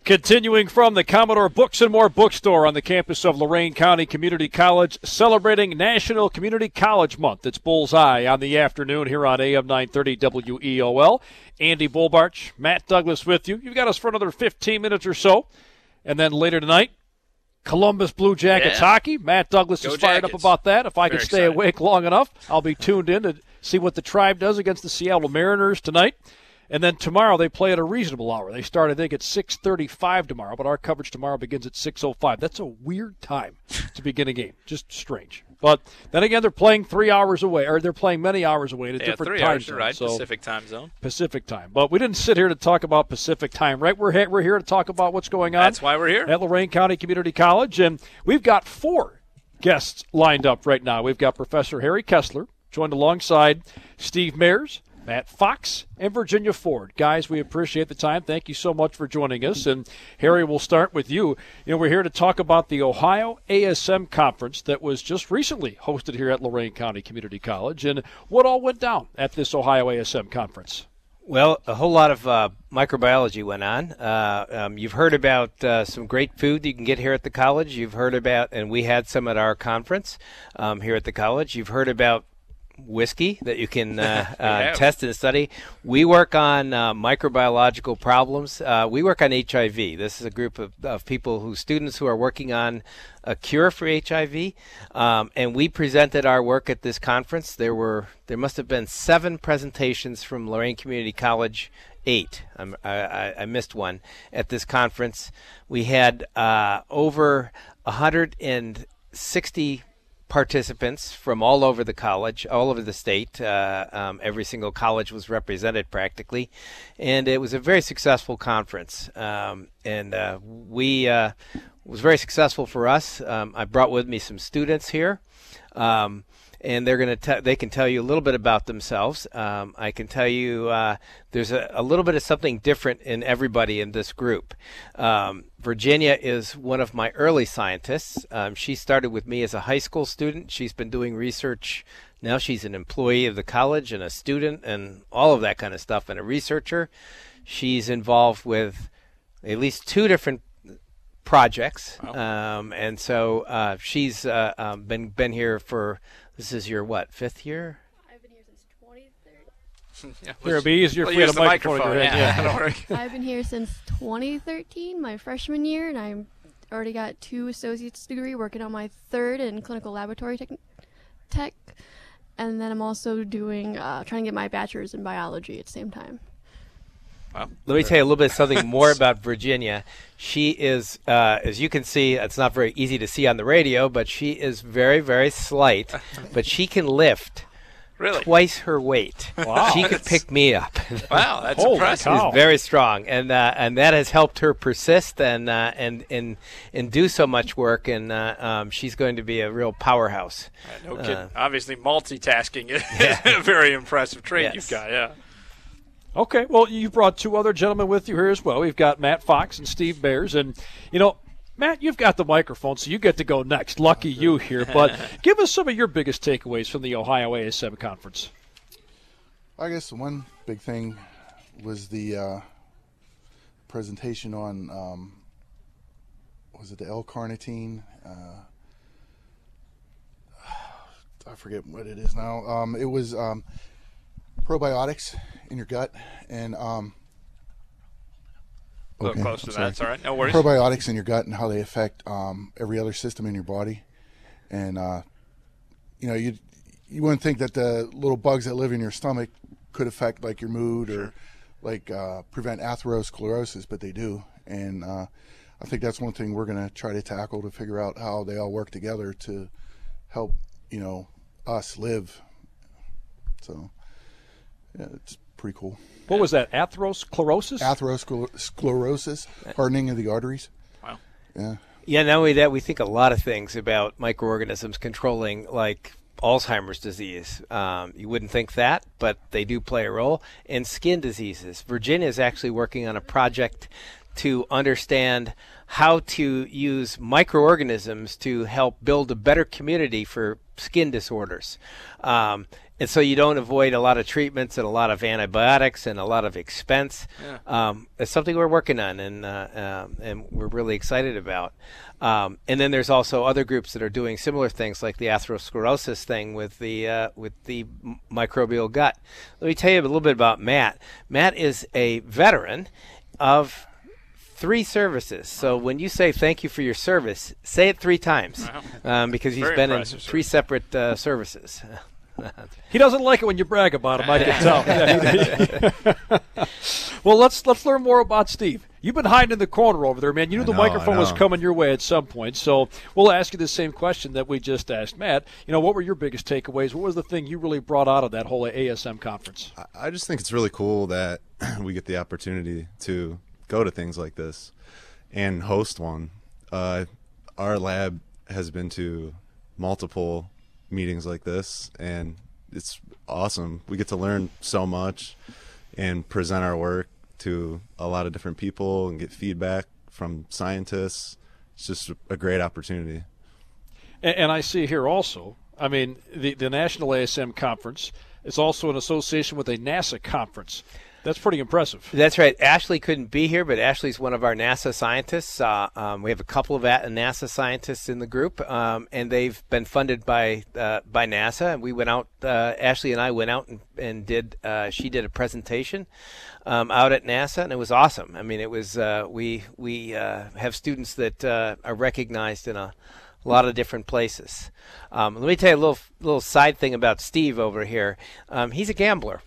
Continuing from the Commodore Books and More bookstore on the campus of Lorain County Community College, celebrating National Community College Month. It's Bullseye on the afternoon here on AM 930 WEOL. Andy Bolbarch, Matt Douglas with you. You've got us for another 15 minutes or so. And then later tonight, Columbus Blue Jackets hockey. Matt Douglas is fired up about that. If I can stay awake long enough, I'll be tuned in to see what the Tribe does against the Seattle Mariners tonight. And then tomorrow they play at a reasonable hour. They start, I think, at 6:35 tomorrow, but our coverage tomorrow begins at 6:05. That's a weird time to begin a game. Just strange. But then again, they're playing 3 hours away, or they're playing many hours away in a different time zone. Right, so Pacific time zone. Pacific time. But we didn't sit here to talk about Pacific time, right? We're here to talk about what's going on. That's why we're here. At Lorain County Community College. And we've got 4 guests lined up right now. We've got Professor Harry Kessler, joined alongside Steve Mayers, Matt Fox, and Virginia Ford. Guys, we appreciate the time. Thank you so much for joining us. And Harry, we'll start with you. You know, we're here to talk about the Ohio ASM Conference that was just recently hosted here at Lorain County Community College. And what all went down at this Ohio ASM Conference? Well, a whole lot of microbiology went on. You've heard about some great food that you can get here at the college. You've heard about, and we had some at our conference here at the college. You've heard about whiskey that you can test and study. We work on microbiological problems. We work on HIV. This is a group of people students who are working on a cure for HIV, and we presented our work at this conference. There must have been 7 presentations from Lorain Community College. 8. I missed one at this conference. We had over 160 participants from all over the college, all over the state. Every single college was represented practically, and it was a very successful conference. We was very successful for us. I brought with me some students here, and they can tell you a little bit about themselves. I can tell you there's a little bit of something different in everybody in this group. Virginia is one of my early scientists. She started with me as a high school student. She's been doing research. Now she's an employee of the college and a student and all of that kind of stuff, and a researcher. She's involved with at least 2 different projects. Wow. And so she's been here for, this is your 5th year? I've been here since 2013. Here, it'll be easier if we had a microphone in your head. I've been here since 2013, my freshman year, and I've already got 2 associate's degree, working on my 3rd in clinical laboratory tech. And then I'm also doing trying to get my bachelor's in biology at the same time. Wow. Let me tell you a little bit something more about Virginia. She is, as you can see, it's not very easy to see on the radio, but she is very, very slight. But she can lift twice her weight. Wow. She could pick me up. Wow, that's impressive. She's very strong, and that has helped her persist and do so much work. And she's going to be a real powerhouse. No kidding. Obviously, multitasking is a very impressive trait you've got. Yeah. Okay, well, you brought 2 other gentlemen with you here as well. We've got Matt Fox and Steve Mayers. And, you know, Matt, you've got the microphone, so you get to go next. Lucky you here. But give us some of your biggest takeaways from the Ohio ASM Conference. I guess one big thing was the presentation on, was it the L-carnitine? I forget what it is now. It was probiotics in your gut, and a little close to that. It's all right. No worries. Probiotics in your gut and how they affect every other system in your body, and you wouldn't think that the little bugs that live in your stomach could affect like your mood or like prevent atherosclerosis, but they do. And I think that's one thing we're going to try to tackle to figure out how they all work together to help us live. So. Yeah, it's pretty cool. What was that, atherosclerosis? Atherosclerosis, hardening of the arteries. Wow. Yeah. Yeah, not only that, we think a lot of things about microorganisms controlling, like Alzheimer's disease. You wouldn't think that, but they do play a role. And skin diseases. Virginia is actually working on a project to understand how to use microorganisms to help build a better community for skin disorders. And so you don't avoid a lot of treatments and a lot of antibiotics and a lot of expense. Yeah. It's something we're working on and we're really excited about. And then there's also other groups that are doing similar things, like the atherosclerosis thing with the microbial gut. Let me tell you a little bit about Matt. Matt is a veteran of 3 services. So when you say thank you for your service, say it 3 times, because he's Very been in impressive, sir. 3 separate services. He doesn't like it when you brag about him, I can tell. Yeah, well, let's learn more about Steve. You've been hiding in the corner over there, man. You knew the microphone was coming your way at some point, so we'll ask you the same question that we just asked Matt. What were your biggest takeaways? What was the thing you really brought out of that whole ASM conference? I just think it's really cool that we get the opportunity to go to things like this and host one. Our lab has been to multiple meetings like this, and it's awesome. We get to learn so much and present our work to a lot of different people and get feedback from scientists. It's just a great opportunity. And I see here also, the National ASM Conference is also an association with a NASA conference. That's pretty impressive. That's right. Ashley couldn't be here, but Ashley's one of our NASA scientists. We have a couple of NASA scientists in the group, and they've been funded by NASA. And we went out. Ashley and I went out and did. She did a presentation out at NASA, and it was awesome. It was we have students that are recognized in a lot of different places. Let me tell you a little side thing about Steve over here. He's a gambler.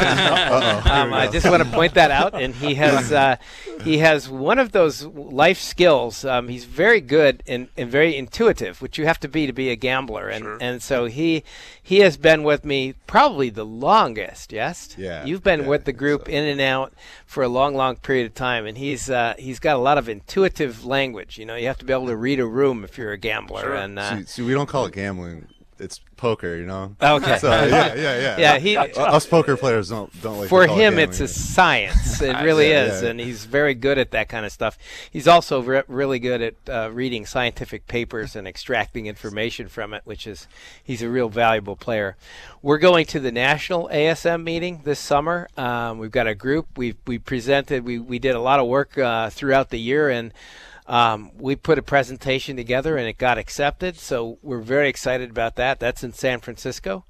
I just want to point that out. And he has one of those life skills. He's very good and very intuitive, which you have to be a gambler. And Sure. and so he has been with me probably the longest. Yes. Yeah. You've been Yeah, with the I think group so. in and out for a long period of time, and he's got a lot of intuitive language. You have to be able to read a room if you're a gambler. Sure. And See, we don't call it gambling. It's poker, Okay. So yeah. Yeah, Us poker players don't like. for to call it him, gambling. it's a science. It really Yeah, is, yeah. and he's very good at that kind of stuff. He's also really good at reading scientific papers and extracting information from it, he's a real valuable player. We're going to the National ASM meeting this summer. We've got a group. We presented. We did a lot of work throughout the year, and we put a presentation together, and it got accepted. So we're very excited about that. That's in San Francisco.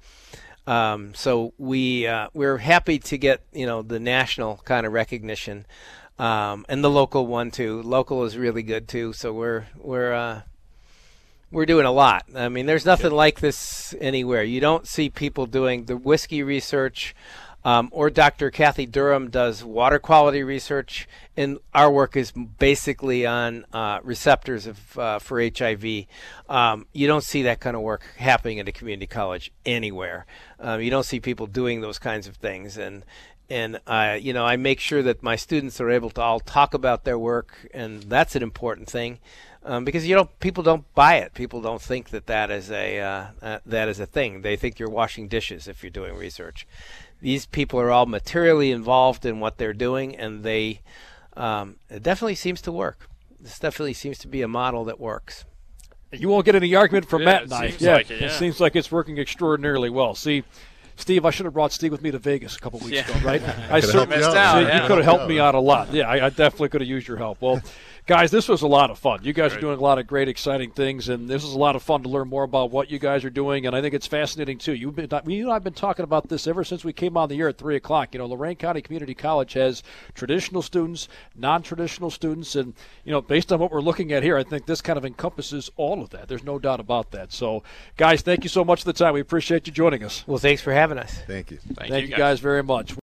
So we're happy to get the national kind of recognition, and the local one too. Local is really good too. So we're doing a lot. There's nothing like this anywhere. You don't see people doing the whiskey research. Or Dr. Kathy Durham does water quality research, and our work is basically on receptors for HIV. You don't see that kind of work happening at a community college anywhere. You don't see people doing those kinds of things, and I make sure that my students are able to all talk about their work, and that's an important thing. Because people don't buy it. People don't think that is a thing. They think you're washing dishes if you're doing research. These people are all materially involved in what they're doing, and it definitely seems to work. This definitely seems to be a model that works. You won't get any argument from Yeah, Matt it and I. seems like it, It yeah. seems like it's working extraordinarily well. See, Steve, I should have brought Steve with me to Vegas a couple weeks Yeah. ago, right? I Could've helped certainly you out. Missed out, you yeah. could have helped me out a lot. Yeah, I definitely could have used your help. Well, guys, this was a lot of fun. You guys are Great. doing a lot of great, exciting things, and this is a lot of fun to learn more about what you guys are doing, and I think it's fascinating, too. You and I have been talking about this ever since we came on the air at 3 o'clock. Lorain County Community College has traditional students, non-traditional students, and, based on what we're looking at here, I think this kind of encompasses all of that. There's no doubt about that. So, guys, thank you so much for the time. We appreciate you joining us. Well, thanks for having us. Thank you. Thank you guys very much.